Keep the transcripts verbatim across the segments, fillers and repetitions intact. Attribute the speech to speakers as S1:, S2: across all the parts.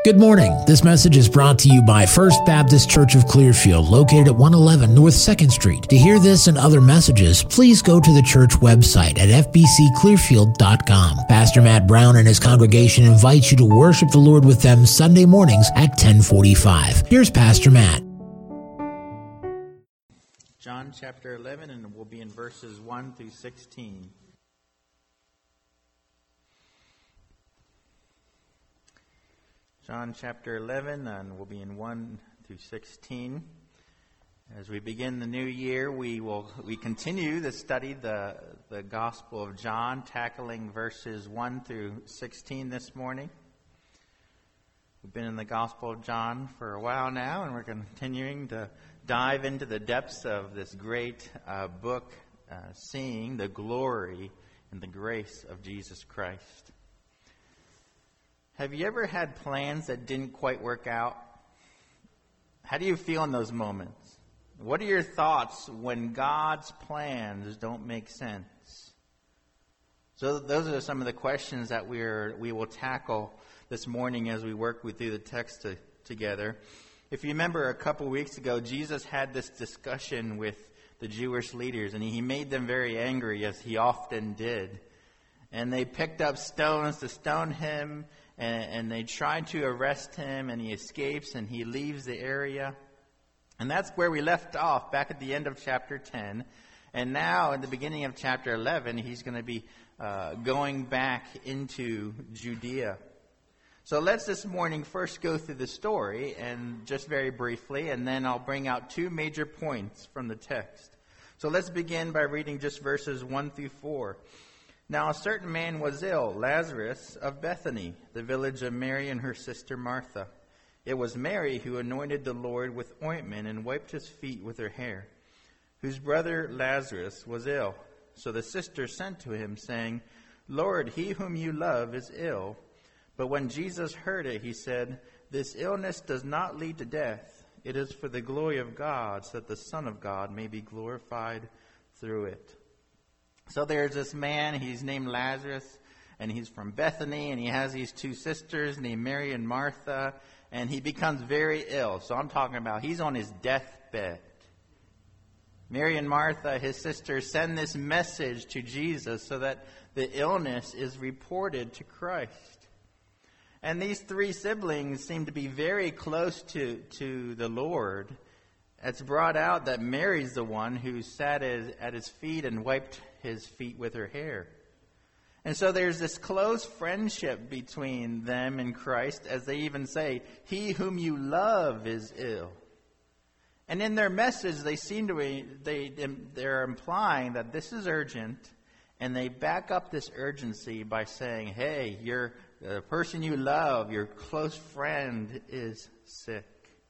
S1: Good morning. This message is brought to you by First Baptist Church of Clearfield, located at one eleven North second Street. To hear this and other messages, please go to the church website at f b c clearfield dot com. Pastor Matt Brown and his congregation invite you to worship the Lord with them Sunday mornings at ten forty-five. Here's Pastor Matt.
S2: John chapter eleven, and we'll be in verses one through sixteen. John chapter eleven, and we'll be in one through sixteen. As we begin the new year, we will we continue to study the, the Gospel of John, tackling verses one through sixteen this morning. We've been in the Gospel of John for a while now, and we're continuing to dive into the depths of this great uh, book, uh, seeing the glory and the grace of Jesus Christ. Have you ever had plans that didn't quite work out? How do you feel in those moments? What are your thoughts when God's plans don't make sense? So those are some of the questions that we're we will tackle this morning as we work through the text to, together. If you remember a couple weeks ago, Jesus had this discussion with the Jewish leaders, and he made them very angry, as he often did. And they picked up stones to stone him, and, and they tried to arrest him, and he escapes, and he leaves the area. And that's where we left off, back at the end of chapter ten. And now, in the beginning of chapter eleven, he's going to be uh, going back into Judea. So let's this morning first go through the story, and just very briefly, and then I'll bring out two major points from the text. So let's begin by reading just verses one through four. Now a certain man was ill, Lazarus of Bethany, the village of Mary and her sister Martha. It was Mary who anointed the Lord with ointment and wiped his feet with her hair, whose brother Lazarus was ill. So the sister sent to him, saying, Lord, he whom you love is ill. But when Jesus heard it, he said, This illness does not lead to death. It is for the glory of God, so that the Son of God may be glorified through it. So there's this man, he's named Lazarus, and he's from Bethany, and he has these two sisters named Mary and Martha, and he becomes very ill. So I'm talking about he's on his deathbed. Mary and Martha, his sisters, send this message to Jesus so that the illness is reported to Christ. And these three siblings seem to be very close to, to the Lord. It's brought out that Mary's the one who sat at his feet and wiped his feet with her hair. And so there's this close friendship between them and Christ, as they even say, He whom you love is ill. And in their message, they seem to be, they, they're implying that this is urgent, and they back up this urgency by saying, hey, you're, the person you love, your close friend, is sick.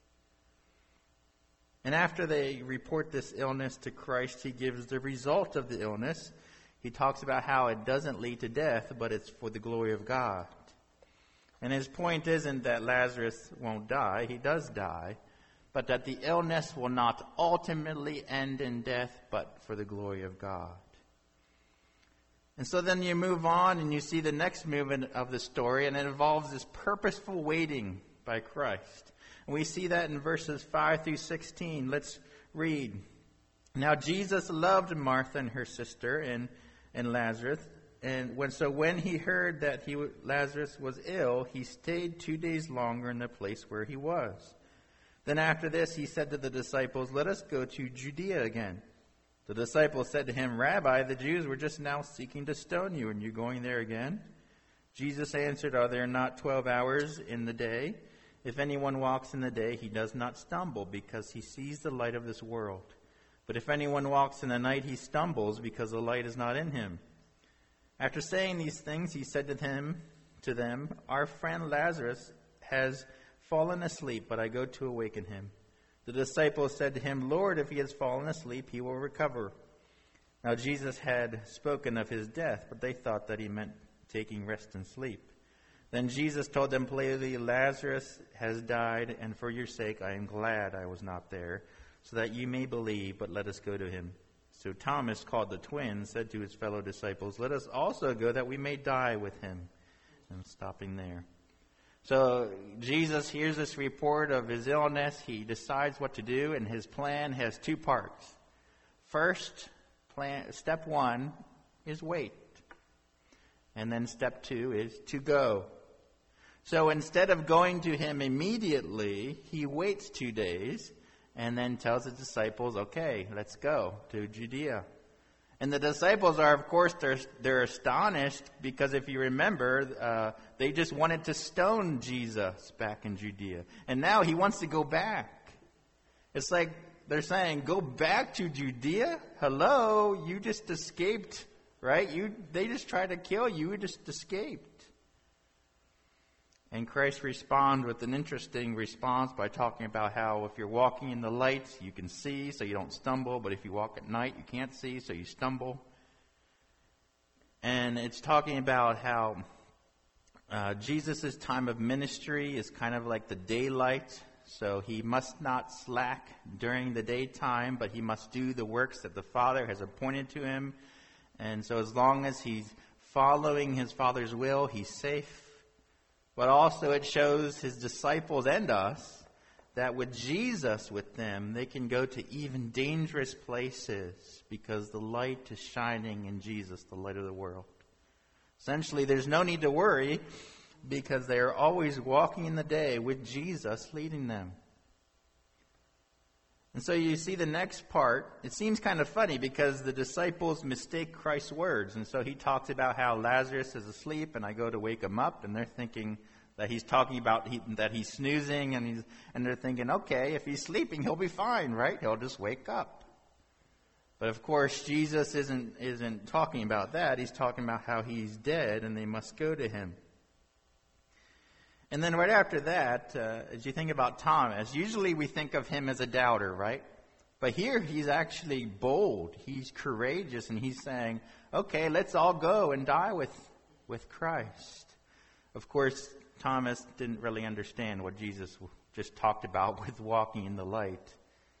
S2: And after they report this illness to Christ, he gives the result of the illness. He talks about how it doesn't lead to death, but it's for the glory of God. And his point isn't that Lazarus won't die. He does die. But that the illness will not ultimately end in death, but for the glory of God. And so then you move on and you see the next movement of the story, and it involves this purposeful waiting by Christ. And we see that in verses five through sixteen. Let's read. Now Jesus loved Martha and her sister and, and Lazarus. And when so when he heard that he Lazarus was ill, he stayed two days longer in the place where he was. Then after this he said to the disciples, Let us go to Judea again. The disciples said to him, Rabbi, the Jews were just now seeking to stone you, and you're going there again? Jesus answered, Are there not twelve hours in the day? If anyone walks in the day, he does not stumble, because he sees the light of this world. But if anyone walks in the night, he stumbles, because the light is not in him. After saying these things, he said to them, to them, Our friend Lazarus has fallen asleep, but I go to awaken him. The disciples said to him, Lord, if he has fallen asleep, he will recover. Now Jesus had spoken of his death, but they thought that he meant taking rest and sleep. Then Jesus told them plainly, Lazarus has died, and for your sake I am glad I was not there, so that you may believe, but let us go to him. So Thomas, called the twin, said to his fellow disciples, Let us also go that we may die with him. And stopping there. So Jesus hears this report of his illness. He decides what to do, and his plan has two parts. First, plan, step one is wait. And then step two is to go. So instead of going to him immediately, he waits two days and then tells his disciples, okay, let's go to Judea. And the disciples are, of course, they're, they're astonished because if you remember, uh, they just wanted to stone Jesus back in Judea. And now he wants to go back. It's like they're saying, go back to Judea? Hello, you just escaped, right? You They just tried to kill you. You just escaped. And Christ responds with an interesting response by talking about how if you're walking in the light, you can see so you don't stumble. But if you walk at night, you can't see so you stumble. And it's talking about how uh, Jesus' time of ministry is kind of like the daylight. So he must not slack during the daytime, but he must do the works that the Father has appointed to him. And so as long as he's following his Father's will, he's safe. But also it shows his disciples and us that with Jesus with them, they can go to even dangerous places because the light is shining in Jesus, the light of the world. Essentially, there's no need to worry because they are always walking in the day with Jesus leading them. And so you see the next part. It seems kind of funny because the disciples mistake Christ's words. And so he talks about how Lazarus is asleep and I go to wake him up. And they're thinking that he's talking about he, that he's snoozing. And, he's, and they're thinking, okay, if he's sleeping, he'll be fine, right? He'll just wake up. But of course, Jesus isn't, isn't talking about that. He's talking about how he's dead and they must go to him. And then right after that, uh, as you think about Thomas, usually we think of him as a doubter, right? But here he's actually bold. He's courageous, and he's saying, okay, let's all go and die with, with Christ. Of course, Thomas didn't really understand what Jesus just talked about with walking in the light.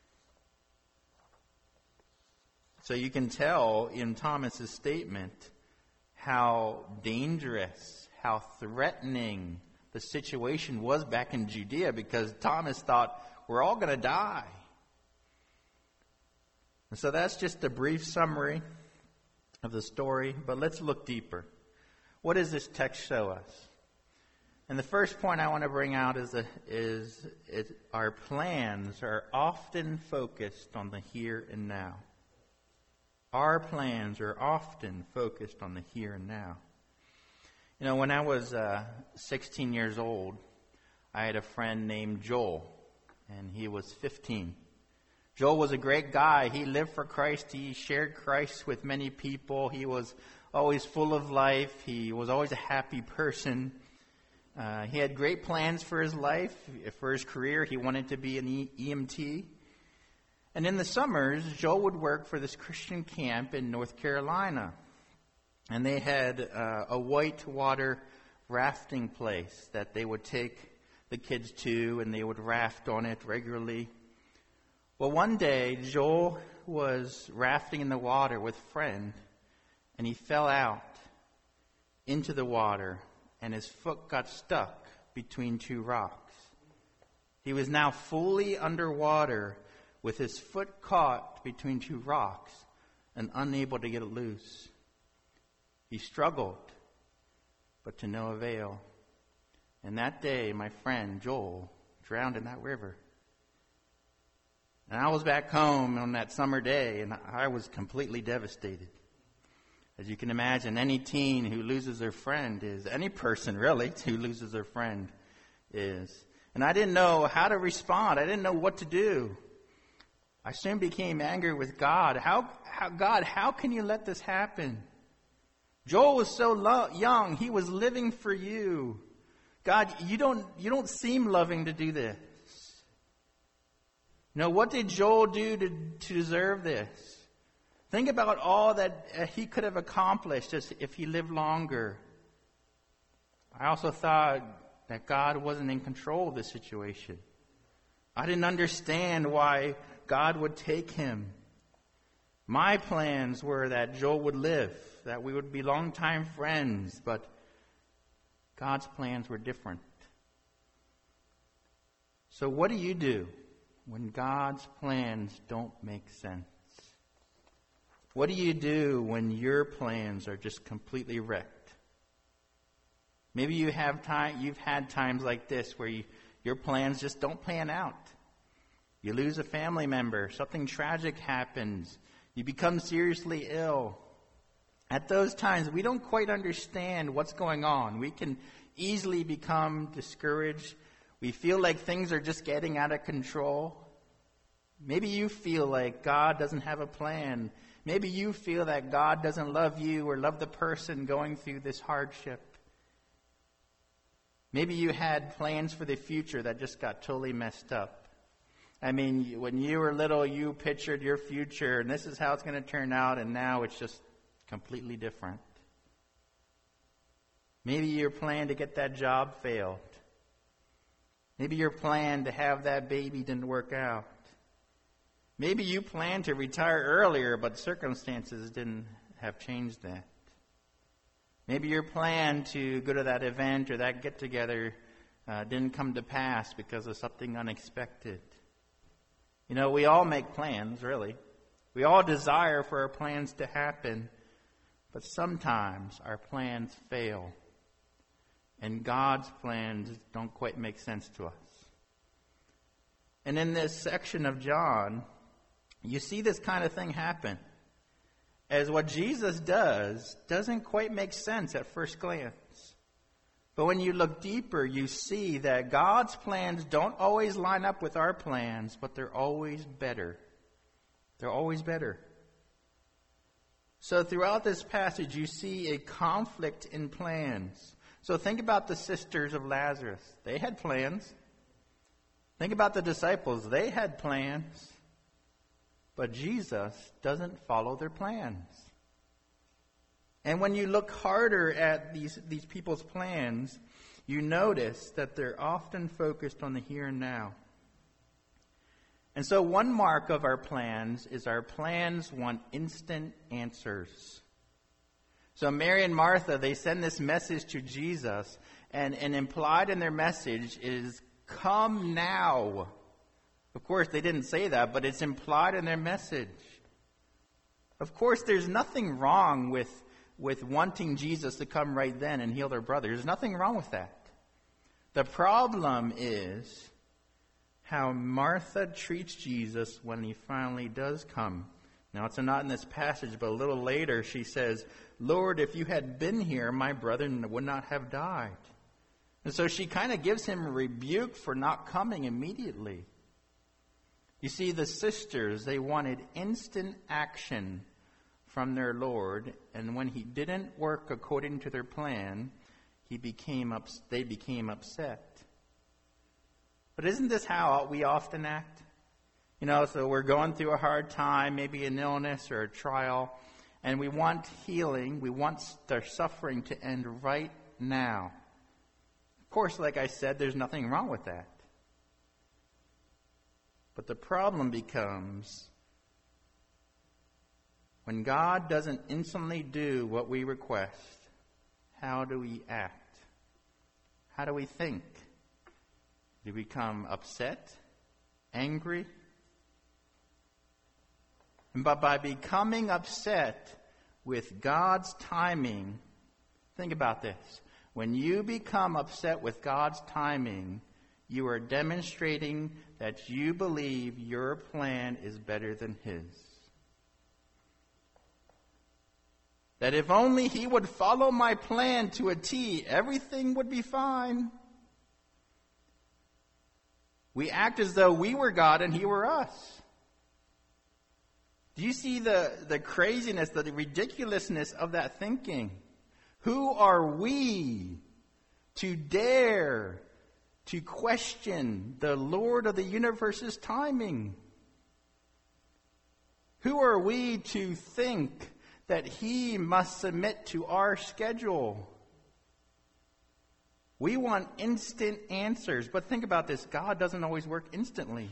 S2: So you can tell in Thomas's statement how dangerous, how threatening the situation was back in Judea, because Thomas thought, we're all going to die. And so that's just a brief summary of the story, but let's look deeper. What does this text show us? And the first point I want to bring out is, a, is it, our plans are often focused on the here and now. Our plans are often focused on the here and now. You know, when I was uh, sixteen years old, I had a friend named Joel, and he was fifteen. Joel was a great guy. He lived for Christ. He shared Christ with many people. He was always full of life. He was always a happy person. Uh, he had great plans for his life, for his career. He wanted to be an E M T. And in the summers, Joel would work for this Christian camp in North Carolina. And they had uh, a whitewater rafting place that they would take the kids to, and they would raft on it regularly. Well, one day, Joel was rafting in the water with a friend, and he fell out into the water, and his foot got stuck between two rocks. He was now fully underwater with his foot caught between two rocks and unable to get it loose. He struggled, but to no avail. And that day, my friend Joel drowned in that river. And I was back home on that summer day, and I was completely devastated. As you can imagine, any teen who loses their friend is, any person really who loses their friend is. And I didn't know how to respond. I didn't know what to do. I soon became angry with God. How, how God, how can you let this happen? Joel was so lo- young. He was living for you. God, you don't, you don't seem loving to do this. Now, what did Joel do to, to deserve this? Think about all that uh, he could have accomplished as, if he lived longer. I also thought that God wasn't in control of the situation. I didn't understand why God would take him. My plans were that Joel would live, that we would be longtime friends, but God's plans were different. So what do you do when God's plans don't make sense? What do you do when your plans are just completely wrecked? Maybe you have time, you've had times like this where you, your plans just don't pan out. You lose a family member, something tragic happens, you become seriously ill. At those times, we don't quite understand what's going on. We can easily become discouraged. We feel like things are just getting out of control. Maybe you feel like God doesn't have a plan. Maybe you feel that God doesn't love you or love the person going through this hardship. Maybe you had plans for the future that just got totally messed up. I mean, when you were little, you pictured your future, and this is how it's going to turn out, and now it's just completely different. Maybe your plan to get that job failed. Maybe your plan to have that baby didn't work out. Maybe you planned to retire earlier, but circumstances didn't have changed that. Maybe your plan to go to that event or that get-together uh, didn't come to pass because of something unexpected. You know, we all make plans, really. We all desire for our plans to happen, but sometimes our plans fail, and God's plans don't quite make sense to us. And in this section of John, you see this kind of thing happen, as what Jesus does doesn't quite make sense at first glance. But when you look deeper, you see that God's plans don't always line up with our plans, but they're always better. They're always better. So throughout this passage, you see a conflict in plans. So think about the sisters of Lazarus. They had plans. Think about the disciples. They had plans. But Jesus doesn't follow their plans. And when you look harder at these, these people's plans, you notice that they're often focused on the here and now. And so one mark of our plans is our plans want instant answers. So Mary and Martha, they send this message to Jesus, and, and implied in their message is, come now. Of course, they didn't say that, but it's implied in their message. Of course, there's nothing wrong with, with wanting Jesus to come right then and heal their brother. There's nothing wrong with that. The problem is how Martha treats Jesus when he finally does come. Now, it's not in this passage, but a little later she says, Lord, if you had been here, my brother would not have died. And so she kind of gives him a rebuke for not coming immediately. You see, the sisters, they wanted instant action from their Lord, and when he didn't work according to their plan, he became ups- they became upset. But isn't this how we often act? You know, so we're going through a hard time, maybe an illness or a trial, and we want healing, we want their suffering to end right now. Of course, like I said, there's nothing wrong with that. But the problem becomes when God doesn't instantly do what we request, how do we act? How do we think? Do we become upset, angry? But by becoming upset with God's timing, think about this. When you become upset with God's timing, you are demonstrating that you believe your plan is better than His. That if only He would follow my plan to a T, everything would be fine. We act as though we were God and He were us. Do you see the, the craziness, the ridiculousness of that thinking? Who are we to dare to question the Lord of the universe's timing? Who are we to think that He must submit to our schedule? We want instant answers. But think about this. God doesn't always work instantly.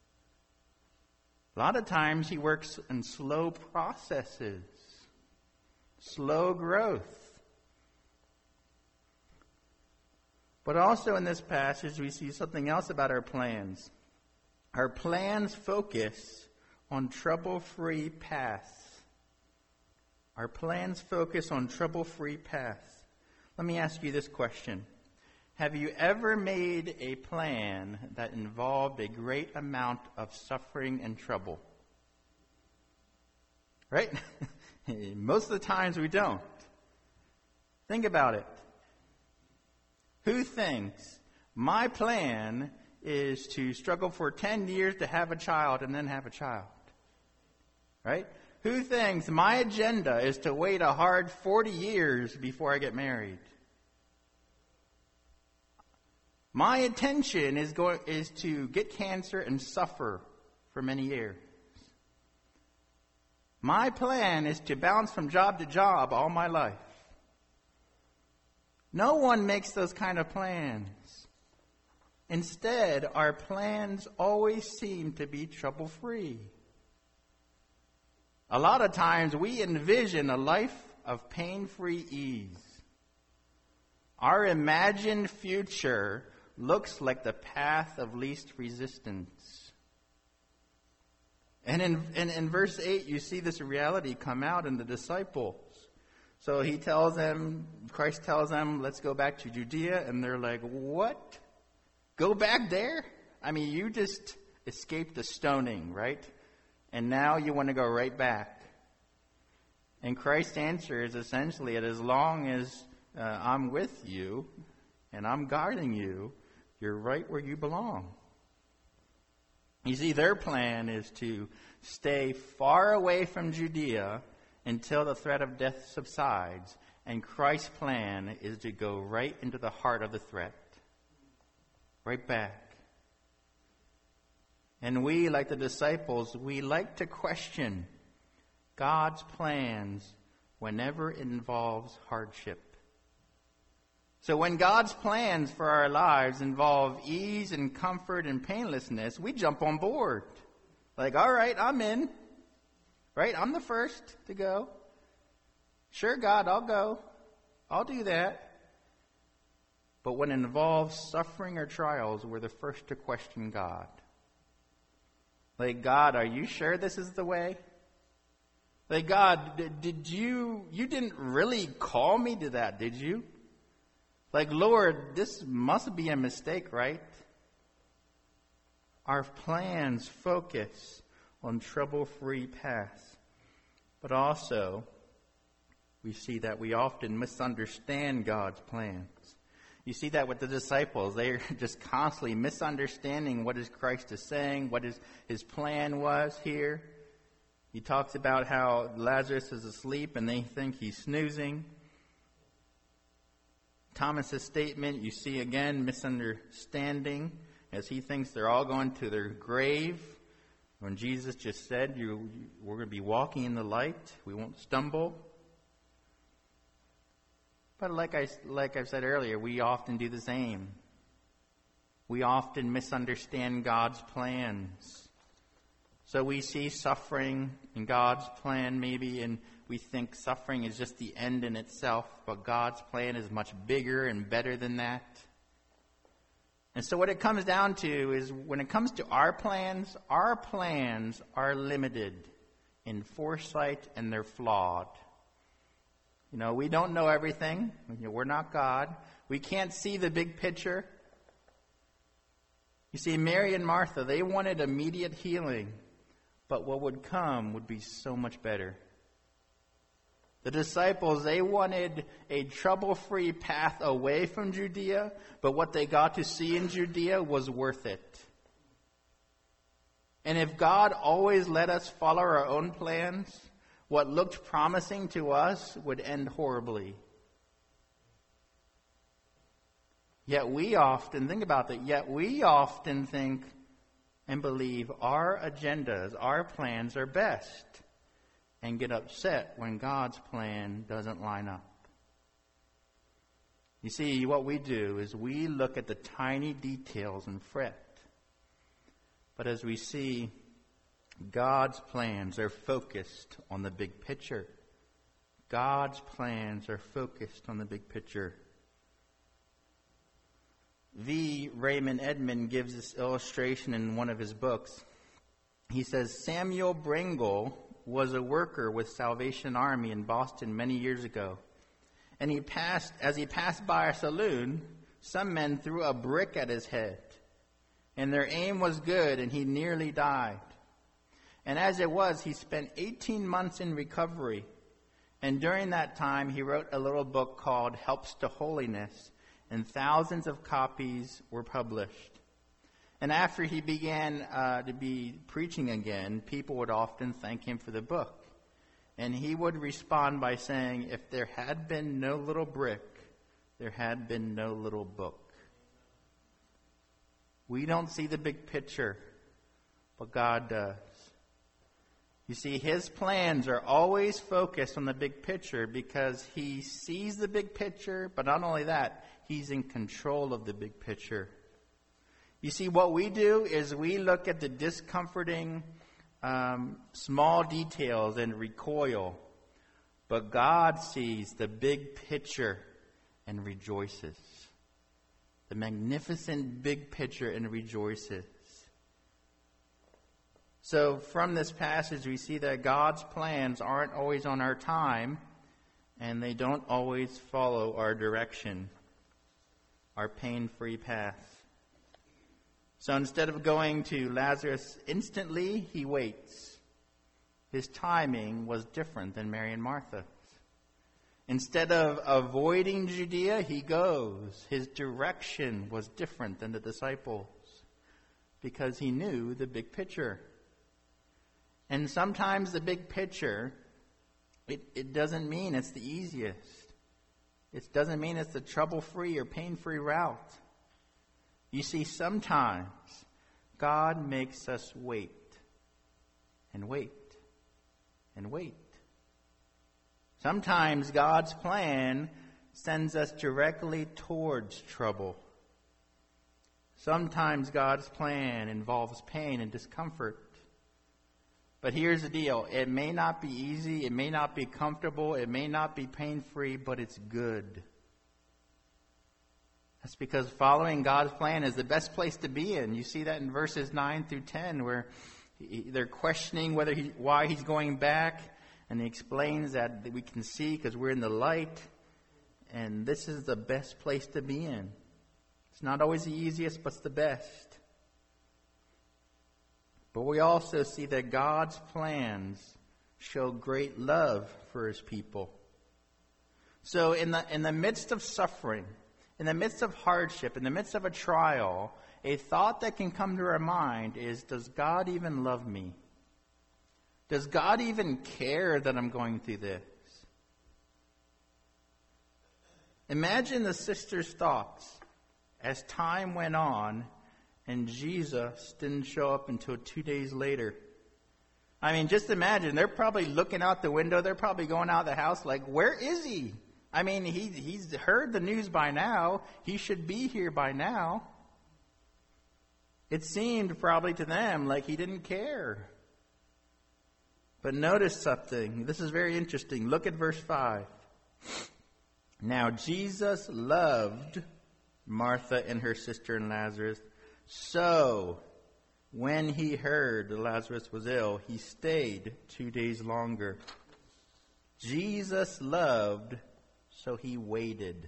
S2: A lot of times He works in slow processes, slow growth. But also in this passage, we see something else about our plans. Our plans focus on trouble-free paths. Our plans focus on trouble-free paths. Let me ask you this question. Have you ever made a plan that involved a great amount of suffering and trouble? Right? Most of the times we don't. Think about it. Who thinks my plan is to struggle for ten years to have a child and then have a child? Right? Who thinks my agenda is to wait a hard forty years before I get married? My intention is going is to get cancer and suffer for many years. My plan is to bounce from job to job all my life. No one makes those kind of plans. Instead, our plans always seem to be trouble-free. A lot of times we envision a life of pain-free ease. Our imagined future looks like the path of least resistance. And in, in, in verse eight, you see this reality come out in the disciples. So he tells them, Christ tells them, let's go back to Judea. And they're like, what? Go back there? I mean, you just escaped the stoning, right? And now you want to go right back. And Christ's answer is essentially that as long as uh, I'm with you and I'm guarding you, you're right where you belong. You see, their plan is to stay far away from Judea until the threat of death subsides. And Christ's plan is to go right into the heart of the threat. Right back. And we, like the disciples, we like to question God's plans whenever it involves hardship. So when God's plans for our lives involve ease and comfort and painlessness, we jump on board. Like, all right, I'm in. Right? I'm the first to go. Sure, God, I'll go. I'll do that. But when it involves suffering or trials, we're the first to question God. Like, God, are you sure this is the way? Like, God, did, did you, you didn't really call me to that, did you? Like, Lord, this must be a mistake, right? Our plans focus on trouble-free paths. But also, we see that we often misunderstand God's plans. You see that with the disciples. They're just constantly misunderstanding what is Christ is saying, what his, his plan was here. He talks about how Lazarus is asleep and they think he's snoozing. Thomas's statement, you see again misunderstanding as he thinks they're all going to their grave. When Jesus just said, you, we're going to be walking in the light. We won't stumble. But like I, like I said earlier, we often do the same. We often misunderstand God's plans. So we see suffering in God's plan maybe, and we think suffering is just the end in itself, but God's plan is much bigger and better than that. And so what it comes down to is when it comes to our plans, our plans are limited in foresight and they're flawed. You know, we don't know everything. We're not God. We can't see the big picture. You see, Mary and Martha, they wanted immediate healing, but what would come would be so much better. The disciples, they wanted a trouble-free path away from Judea, but what they got to see in Judea was worth it. And if God always let us follow our own plans, what looked promising to us would end horribly. Yet we often, think about that, yet we often think and believe our agendas, our plans are best, and get upset when God's plan doesn't line up. You see, what we do is we look at the tiny details and fret. But as we see, God's plans are focused on the big picture. God's plans are focused on the big picture. V. Raymond Edmond gives this illustration in one of his books. He says, Samuel Brengle was a worker with Salvation Army in Boston many years ago. And he passed, as he passed by a saloon, some men threw a brick at his head. And their aim was good, and he nearly died. And as it was, he spent eighteen months in recovery. And during that time, he wrote a little book called Helps to Holiness, and thousands of copies were published. And after he began uh, to be preaching again, people would often thank him for the book. And he would respond by saying, if there had been no little brick, there had been no little book. We don't see the big picture, but God does. You see, his plans are always focused on the big picture because he sees the big picture, but not only that, he's in control of the big picture. You see, what we do is we look at the discomforting um, small details and recoil, but God sees the big picture and rejoices. The magnificent big picture and rejoices. So from this passage, we see that God's plans aren't always on our time, and they don't always follow our direction, our pain-free path. So instead of going to Lazarus instantly, he waits. His timing was different than Mary and Martha's. Instead of avoiding Judea, he goes. His direction was different than the disciples because he knew the big picture. And sometimes the big picture, it, it doesn't mean it's the easiest. It doesn't mean it's the trouble-free or pain-free route. You see, sometimes God makes us wait and wait and wait. Sometimes God's plan sends us directly towards trouble. Sometimes God's plan involves pain and discomfort. But here's the deal. It may not be easy. It may not be comfortable. It may not be pain-free, but it's good. That's because following God's plan is the best place to be in. You see that in verses nine through ten where he, they're questioning whether he, why he's going back. And he explains that we can see because we're in the light. And this is the best place to be in. It's not always the easiest, but it's the best. But we also see that God's plans show great love for his people. So in the in the midst of suffering, in the midst of hardship, in the midst of a trial, a thought that can come to our mind is, does God even love me? Does God even care that I'm going through this? Imagine the sisters' thoughts as time went on and Jesus didn't show up until two days later. I mean, just imagine. They're probably looking out the window. They're probably going out of the house like, where is he? I mean, he, he's heard the news by now. He should be here by now. It seemed probably to them like he didn't care. But notice something. This is very interesting. Look at verse five. Now Jesus loved Martha and her sister and Lazarus. So when he heard that Lazarus was ill, he stayed two days longer. Jesus loved, so he waited.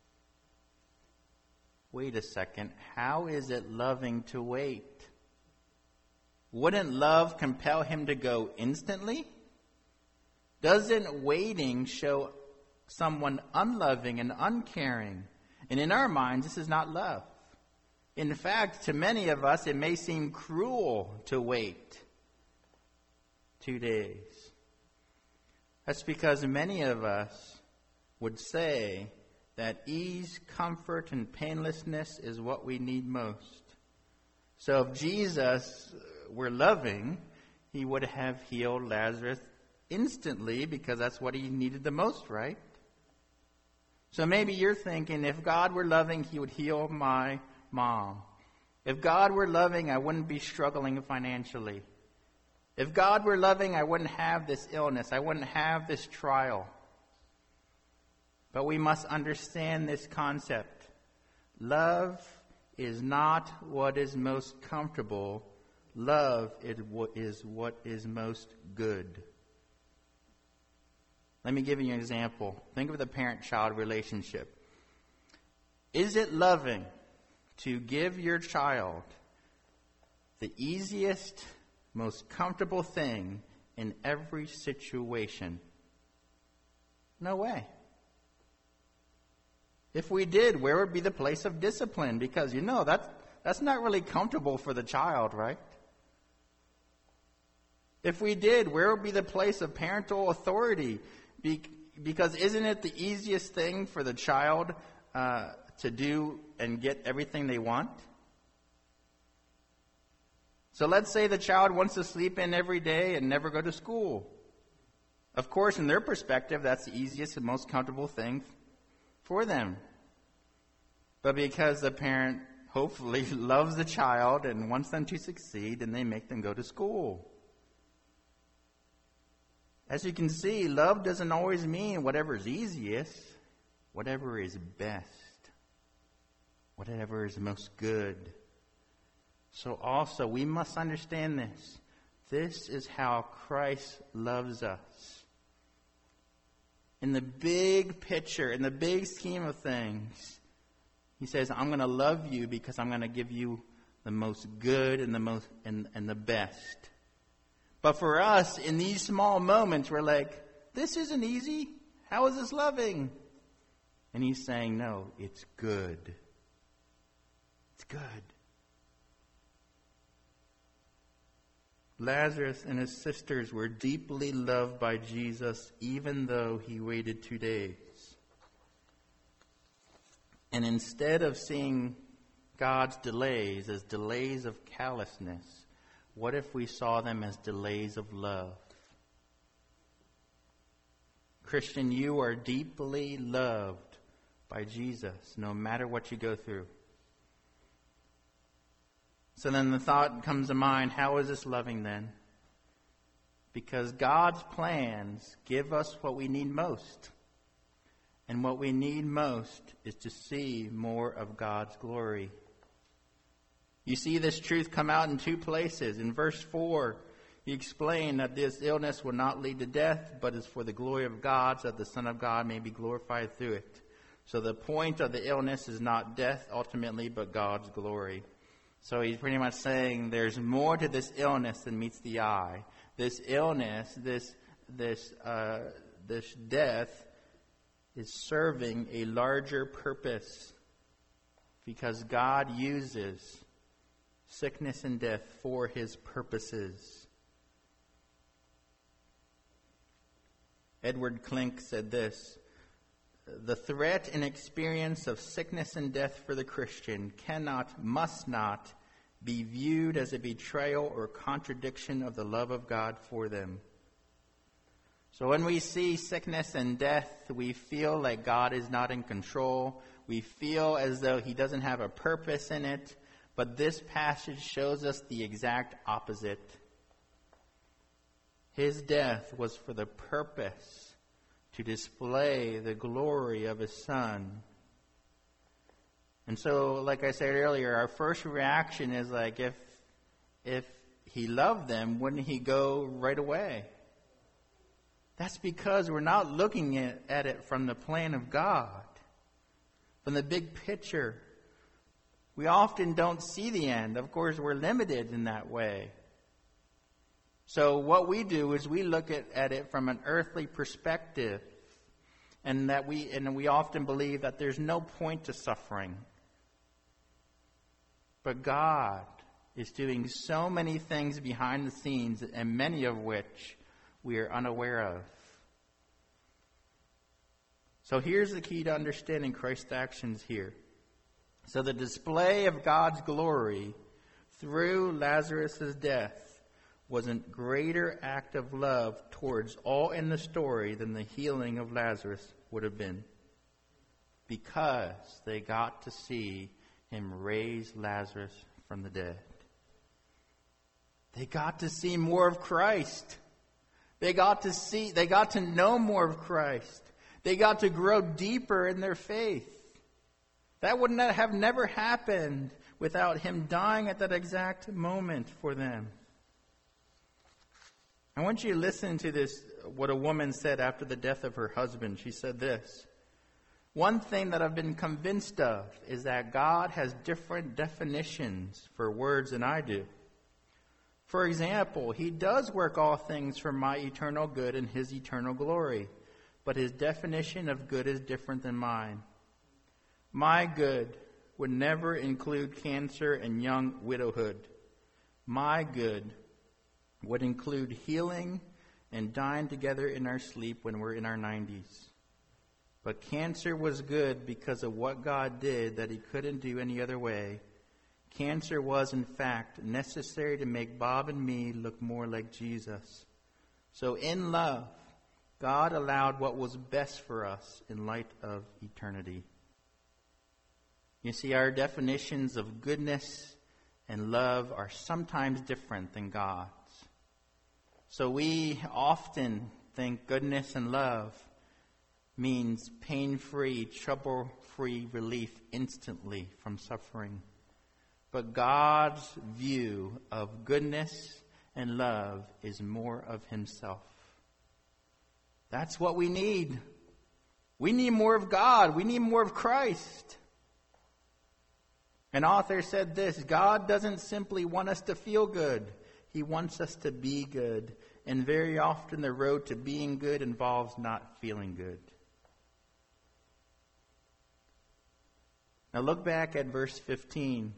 S2: Wait a second. How is it loving to wait? Wouldn't love compel him to go instantly? Doesn't waiting show someone unloving and uncaring? And in our minds, this is not love. In fact, to many of us, it may seem cruel to wait two days. That's because many of us would say that ease, comfort, and painlessness is what we need most. So if Jesus were loving, he would have healed Lazarus instantly because that's what he needed the most, right? So maybe you're thinking, if God were loving, he would heal my mom. If God were loving, I wouldn't be struggling financially. If God were loving, I wouldn't have this illness. I wouldn't have this trial. But we must understand this concept. Love is not what is most comfortable. Love is what is most good. Let me give you an example. Think of the parent-child relationship. Is it loving to give your child the easiest, most comfortable thing in every situation? No way. If we did, where would be the place of discipline? Because, you know, that's, that's not really comfortable for the child, right? If we did, where would be the place of parental authority? Be, because isn't it the easiest thing for the child uh, to do and get everything they want? So let's say the child wants to sleep in every day and never go to school. Of course, in their perspective, that's the easiest and most comfortable thing for them. But because the parent hopefully loves the child and wants them to succeed, and they make them go to school. As you can see, love doesn't always mean whatever is easiest, whatever is best, whatever is most good. So also, we must understand this. This is how Christ loves us. In the big picture, in the big scheme of things, he says, I'm going to love you because I'm going to give you the most good and the most and, and the best. But for us, in these small moments, we're like, this isn't easy. How is this loving? And he's saying, no, it's good. It's good. Lazarus and his sisters were deeply loved by Jesus, even though he waited two days. And instead of seeing God's delays as delays of callousness, what if we saw them as delays of love? Christian, you are deeply loved by Jesus, no matter what you go through. So then the thought comes to mind, how is this loving then? Because God's plans give us what we need most. And what we need most is to see more of God's glory. You see this truth come out in two places. In verse four, he explained that this illness will not lead to death, but is for the glory of God, so that the Son of God may be glorified through it. So the point of the illness is not death ultimately, but God's glory. So he's pretty much saying there's more to this illness than meets the eye. This illness, this this uh, this death, is serving a larger purpose, because God uses sickness and death for his purposes. Edward Klink said this: the threat and experience of sickness and death for the Christian cannot, must not, be viewed as a betrayal or contradiction of the love of God for them. So when we see sickness and death, we feel like God is not in control. We feel as though he doesn't have a purpose in it. But this passage shows us the exact opposite. His death was for the purpose to display the glory of his Son. And so, like I said earlier, our first reaction is like, if if he loved them, wouldn't he go right away? That's because we're not looking at, at it from the plan of God, from the big picture. We often don't see the end. Of course, we're limited in that way. So what we do is we look at, at it from an earthly perspective, and that we and we often believe that there's no point to suffering. But God is doing so many things behind the scenes, and many of which we are unaware of. So here's the key to understanding Christ's actions here. So the display of God's glory through Lazarus' death was a greater act of love towards all in the story than the healing of Lazarus would have been, because they got to see him raise Lazarus from the dead. They got to see more of Christ. They got to see, they got to know more of Christ. They got to grow deeper in their faith. That would not have never happened without him dying at that exact moment for them. I want you to listen to this, what a woman said after the death of her husband. She said this: "One thing that I've been convinced of is that God has different definitions for words than I do. For example, he does work all things for my eternal good and his eternal glory, but his definition of good is different than mine. My good would never include cancer and young widowhood. My good would include healing and dying together in our sleep when we're in our nineties. But cancer was good because of what God did that he couldn't do any other way. Cancer was, in fact, necessary to make Bob and me look more like Jesus. So in love, God allowed what was best for us in light of eternity." You see, our definitions of goodness and love are sometimes different than God's. So we often think goodness and love means pain-free, trouble-free relief instantly from suffering. But God's view of goodness and love is more of himself. That's what we need. We need more of God. We need more of Christ. An author said this: God doesn't simply want us to feel good. He wants us to be good. And very often the road to being good involves not feeling good. Now look back at verse fifteen.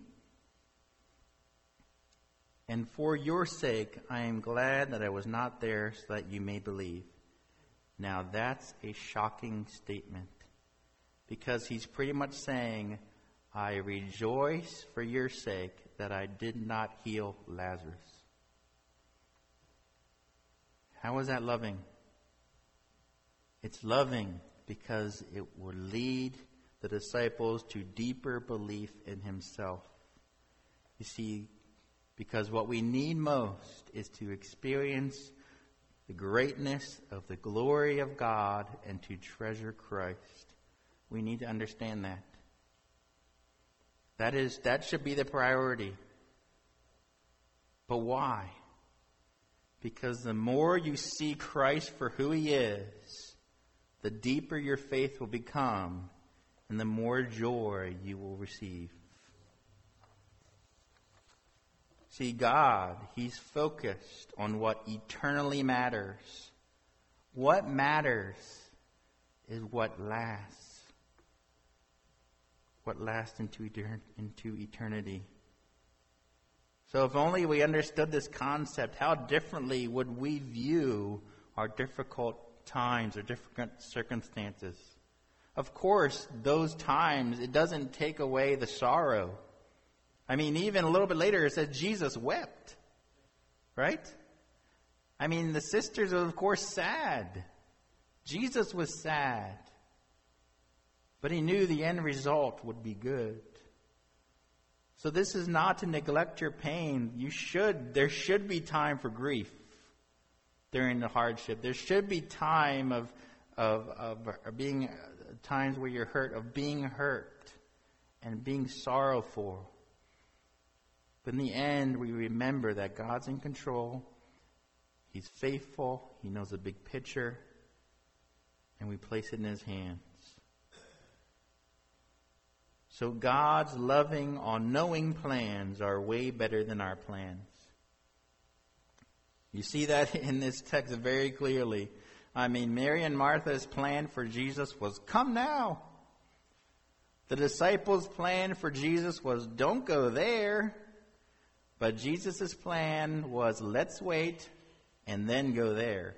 S2: "And for your sake, I am glad that I was not there so that you may believe." Now that's a shocking statement, because he's pretty much saying, I rejoice for your sake that I did not heal Lazarus. How is that loving? It's loving because it will lead the disciples to deeper belief in himself. You see, because what we need most is to experience the greatness of the glory of God and to treasure Christ. We need to understand that. That is, that should be the priority. But why? Because the more you see Christ for who he is, the deeper your faith will become, and the more joy you will receive. See, God, he's focused on what eternally matters. What matters is what lasts. What lasts into, etern- into eternity. So if only we understood this concept, how differently would we view our difficult times or different circumstances? Of course, those times, it doesn't take away the sorrow. I mean, even a little bit later, it says Jesus wept. Right? I mean, the sisters were, of course, sad. Jesus was sad. But he knew the end result would be good. So this is not to neglect your pain. You should, there should be time for grief during the hardship. There should be time of, of, of being, times where you're hurt, of being hurt and being sorrowful. But in the end, we remember that God's in control. He's faithful. He knows the big picture. And we place it in his hands. So God's loving, all-knowing plans are way better than our plans. You see that in this text very clearly. I mean, Mary and Martha's plan for Jesus was, come now. The disciples' plan for Jesus was, don't go there. But Jesus' plan was, let's wait and then go there.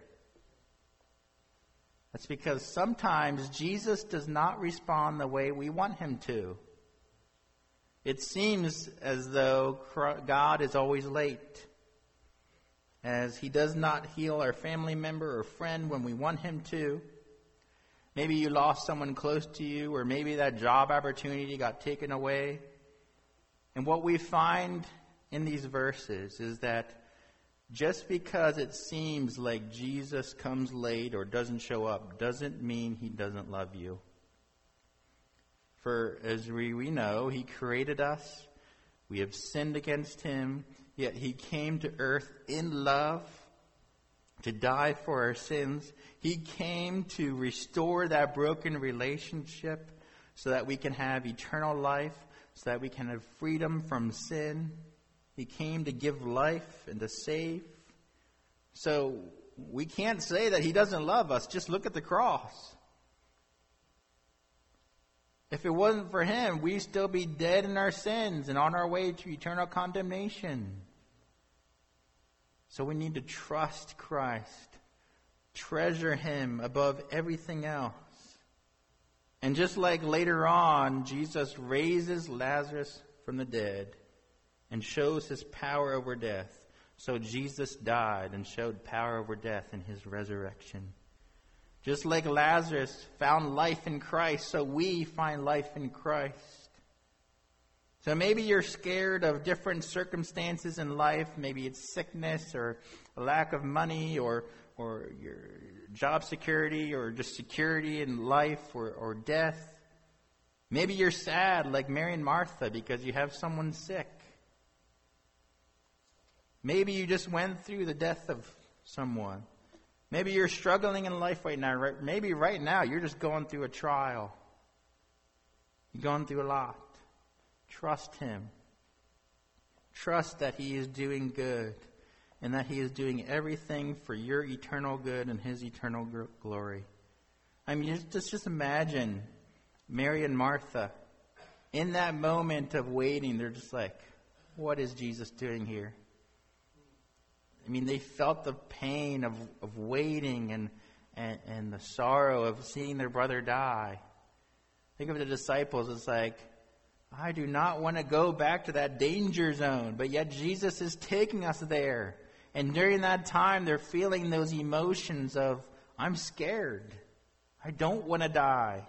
S2: That's because sometimes Jesus does not respond the way we want him to. It seems as though God is always late, as he does not heal our family member or friend when we want him to. Maybe you lost someone close to you, or maybe that job opportunity got taken away. And what we find in these verses is that just because it seems like Jesus comes late or doesn't show up doesn't mean he doesn't love you. For as we, we know, he created us We have sinned against him, yet he came to earth in love to die for our sins. He came to restore that broken relationship so that we can have eternal life, so that we can have freedom from sin. He came to give life and to save. So we can't say that he doesn't love us. Just look at the cross. If it wasn't for him, we'd still be dead in our sins and on our way to eternal condemnation. So we need to trust Christ, treasure him above everything else. And just like later on, Jesus raises Lazarus from the dead and shows his power over death, so Jesus died and showed power over death in his resurrection. Just like Lazarus found life in Christ, so we find life in Christ. So maybe you're scared of different circumstances in life. Maybe it's sickness or a lack of money or or your job security or just security in life or, or death. Maybe you're sad like Mary and Martha because you have someone sick. Maybe you just went through the death of someone. Maybe you're struggling in life right now. Right? Maybe right now you're just going through a trial. You're going through a lot. Trust him. Trust that he is doing good and that he is doing everything for your eternal good and his eternal gr- glory. I mean, just, just imagine Mary and Martha. In that moment of waiting, they're just like, what is Jesus doing here? I mean, they felt the pain of, of waiting and, and, and the sorrow of seeing their brother die. Think of the disciples. It's like, I do not want to go back to that danger zone, but yet Jesus is taking us there. And during that time, they're feeling those emotions of, I'm scared. I don't want to die.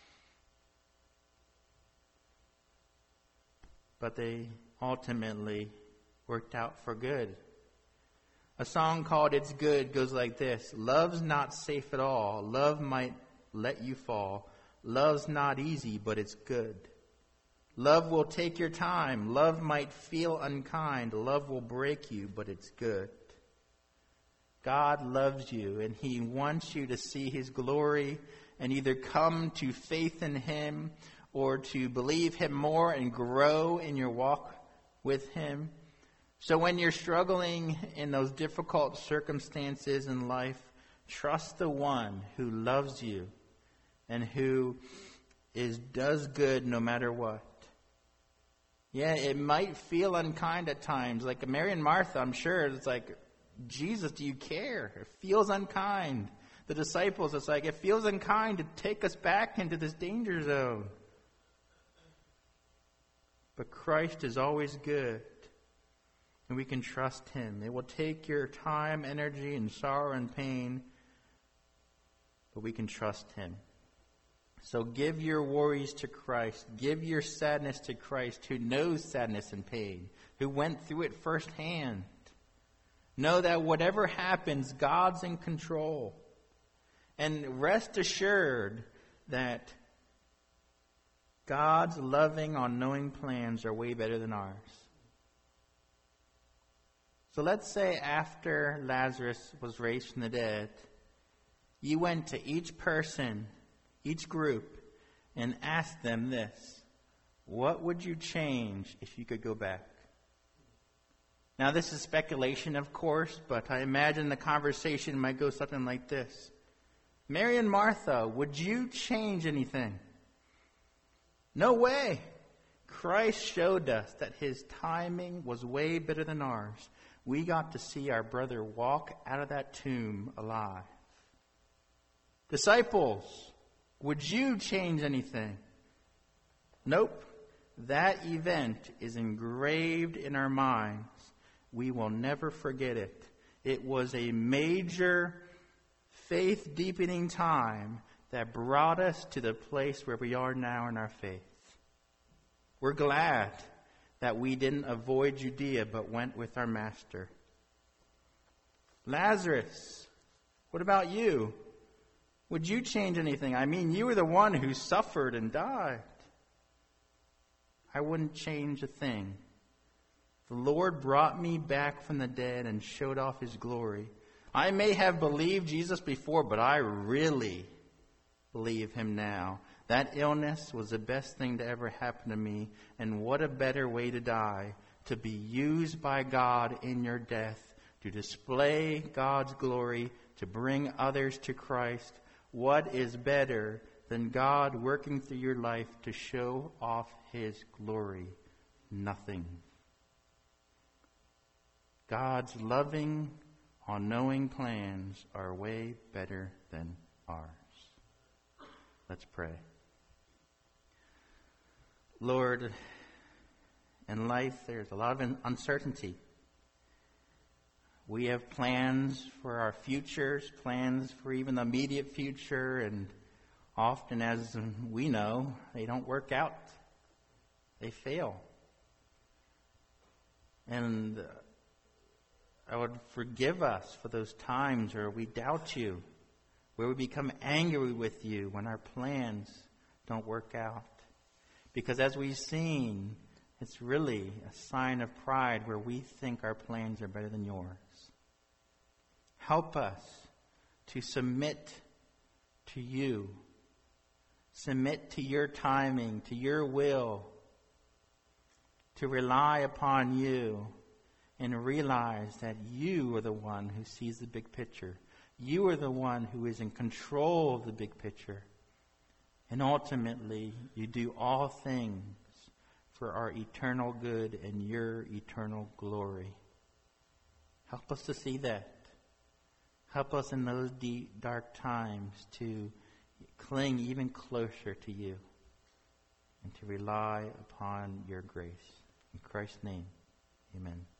S2: But they ultimately worked out for good. A song called It's Good goes like this. Love's not safe at all. Love might let you fall. Love's not easy, but it's good. Love will take your time. Love might feel unkind. Love will break you, but it's good. God loves you, and he wants you to see his glory and either come to faith in him or to believe him more and grow in your walk with him. So when you're struggling in those difficult circumstances in life, trust the one who loves you and who is does good no matter what. Yeah, it might feel unkind at times. Like Mary and Martha, I'm sure it's like, Jesus, do you care? It feels unkind. The disciples, it's like, it feels unkind to take us back into this danger zone. But Christ is always good. And we can trust him. It will take your time, energy, and sorrow and pain, but we can trust him. So give your worries to Christ. Give your sadness to Christ, who knows sadness and pain, who went through it firsthand. Know that whatever happens, God's in control. And rest assured that God's loving, all-knowing plans are way better than ours. So let's say after Lazarus was raised from the dead, you went to each person, each group, and asked them this. What would you change if you could go back? Now this is speculation, of course, but I imagine the conversation might go something like this. Mary and Martha, would you change anything? No way. Christ showed us that his timing was way better than ours. We got to see our brother walk out of that tomb alive. Disciples, would you change anything? Nope. That event is engraved in our minds. We will never forget it. It was a major faith-deepening time that brought us to the place where we are now in our faith. We're glad that we didn't avoid Judea but went with our master. Lazarus, what about you? Would you change anything? I mean, you were the one who suffered and died. I wouldn't change a thing. The Lord brought me back from the dead and showed off his glory. I may have believed Jesus before, but I really believe him now. That illness was the best thing to ever happen to me. And what a better way to die, to be used by God in your death, to display God's glory, to bring others to Christ. What is better than God working through your life to show off his glory? Nothing. God's loving, all-knowing plans are way better than ours. Let's pray. Lord, in life there's a lot of uncertainty. We have plans for our futures, plans for even the immediate future, and often, as we know, they don't work out. They fail. And I would forgive us for those times where we doubt you, where we become angry with you when our plans don't work out. Because as we've seen, it's really a sign of pride where we think our plans are better than yours. Help us to submit to you, submit to your timing, to your will, to rely upon you, and realize that you are the one who sees the big picture. You are the one who is in control of the big picture. And ultimately, you do all things for our eternal good and your eternal glory. Help us to see that. Help us in those deep, dark times to cling even closer to you and to rely upon your grace. In Christ's name, amen.